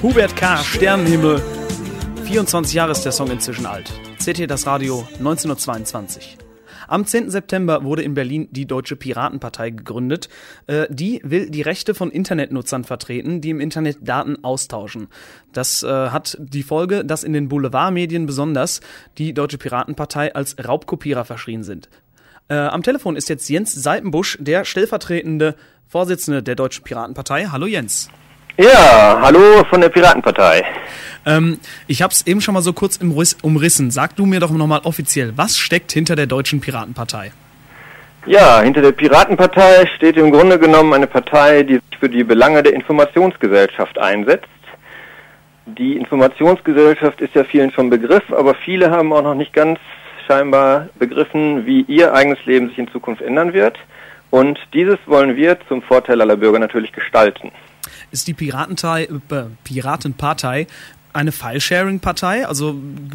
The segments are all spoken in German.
Hubert K., Sternenhimmel. 24 Jahre ist der Song inzwischen alt. CT das Radio 1922. Am 10. September wurde in Berlin die Deutsche Piratenpartei gegründet. Die will die Rechte von Internetnutzern vertreten, die im Internet Daten austauschen. Das hat die Folge, dass in den Boulevardmedien besonders die Deutsche Piratenpartei als Raubkopierer verschrien sind. Am Telefon ist jetzt Jens Seitenbusch, der stellvertretende Vorsitzende der Deutschen Piratenpartei. Hallo Jens. Ja, hallo von der Piratenpartei. Ich habe es eben schon mal so kurz umrissen. Sag du mir doch nochmal offiziell, was steckt hinter der Deutschen Piratenpartei? Ja, hinter der Piratenpartei steht im Grunde genommen eine Partei, die sich für die Belange der Informationsgesellschaft einsetzt. Die Informationsgesellschaft ist ja vielen schon Begriff, aber viele haben auch noch nicht ganz scheinbar begriffen, wie ihr eigenes Leben sich in Zukunft ändern wird. Und dieses wollen wir zum Vorteil aller Bürger natürlich gestalten. Ist die Piratenpartei eine File-Sharing-Partei? Also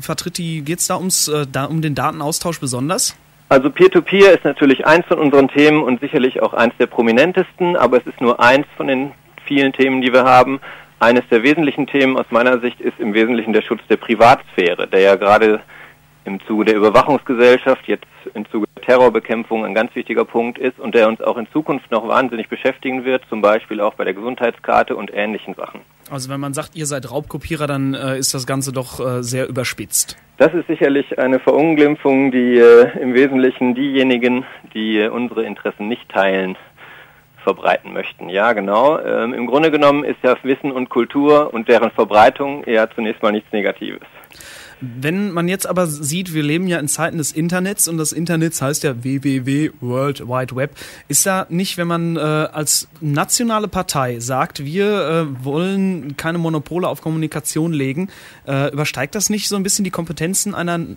geht's da um den Datenaustausch besonders? Also Peer-to-Peer ist natürlich eins von unseren Themen und sicherlich auch eins der prominentesten, aber es ist nur eins von den vielen Themen, die wir haben. Eines der wesentlichen Themen aus meiner Sicht ist im Wesentlichen der Schutz der Privatsphäre, der ja gerade im Zuge der Überwachungsgesellschaft, jetzt im Zuge der Terrorbekämpfung ein ganz wichtiger Punkt ist und der uns auch in Zukunft noch wahnsinnig beschäftigen wird, zum Beispiel auch bei der Gesundheitskarte und ähnlichen Sachen. Also wenn man sagt, ihr seid Raubkopierer, dann ist das Ganze doch sehr überspitzt. Das ist sicherlich eine Verunglimpfung, die im Wesentlichen diejenigen, die unsere Interessen nicht teilen, verbreiten möchten. Ja, genau. Im Grunde genommen ist ja Wissen und Kultur und deren Verbreitung eher zunächst mal nichts Negatives. Wenn man jetzt aber sieht, wir leben ja in Zeiten des Internets und das Internet heißt ja www, World Wide Web. Ist da nicht, wenn man als nationale Partei sagt, wir wollen keine Monopole auf Kommunikation legen, übersteigt das nicht so ein bisschen die Kompetenzen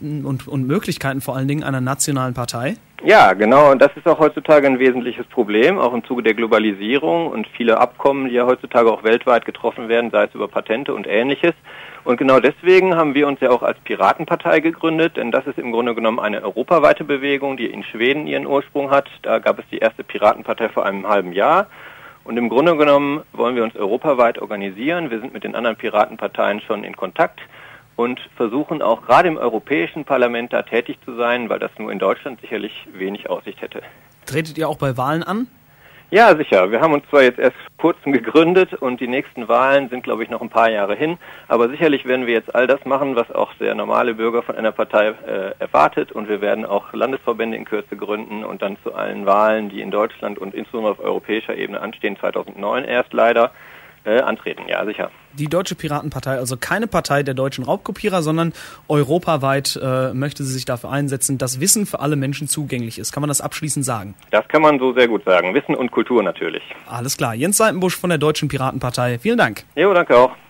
und Möglichkeiten vor allen Dingen einer nationalen Partei? Ja, genau. Und das ist auch heutzutage ein wesentliches Problem, auch im Zuge der Globalisierung und viele Abkommen, die ja heutzutage auch weltweit getroffen werden, sei es über Patente und Ähnliches. Und genau deswegen haben wir uns ja auch als Piratenpartei gegründet, denn das ist im Grunde genommen eine europaweite Bewegung, die in Schweden ihren Ursprung hat. Da gab es die erste Piratenpartei vor einem halben Jahr. Und im Grunde genommen wollen wir uns europaweit organisieren. Wir sind mit den anderen Piratenparteien schon in Kontakt und versuchen auch gerade im Europäischen Parlament da tätig zu sein, weil das nur in Deutschland sicherlich wenig Aussicht hätte. Tretet ihr auch bei Wahlen an? Ja, sicher. Wir haben uns zwar jetzt erst vor kurzem gegründet und die nächsten Wahlen sind, glaube ich, noch ein paar Jahre hin, aber sicherlich werden wir jetzt all das machen, was auch der normale Bürger von einer Partei erwartet, und wir werden auch Landesverbände in Kürze gründen und dann zu allen Wahlen, die in Deutschland und insbesondere auf europäischer Ebene anstehen, 2009 erst leider, antreten, ja sicher. Die Deutsche Piratenpartei, also keine Partei der deutschen Raubkopierer, sondern europaweit möchte sie sich dafür einsetzen, dass Wissen für alle Menschen zugänglich ist. Kann man das abschließend sagen? Das kann man so sehr gut sagen. Wissen und Kultur natürlich. Alles klar. Jens Seitenbusch von der Deutschen Piratenpartei. Vielen Dank. Jo, danke auch.